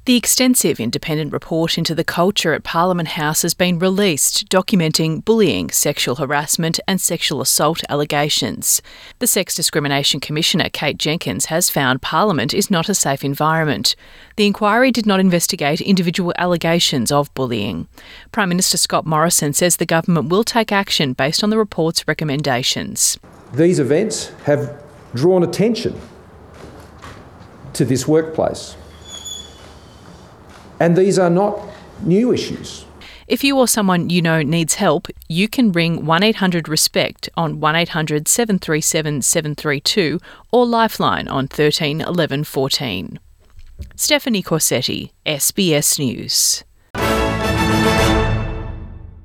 The extensive independent report into the culture at Parliament House has been released, documenting bullying, sexual harassment and sexual assault allegations. The Sex Discrimination Commissioner, Kate Jenkins, has found Parliament is not a safe environment. The inquiry did not investigate individual allegations of bullying. Prime Minister Scott Morrison says the government will take action based on the report's recommendations. These events have drawn attention to this workplace. And these are not new issues. If you or someone you know needs help, you can ring 1-800-RESPECT on 1800 737 732 or Lifeline on 13 11 14. Stephanie Corsetti, SBS News.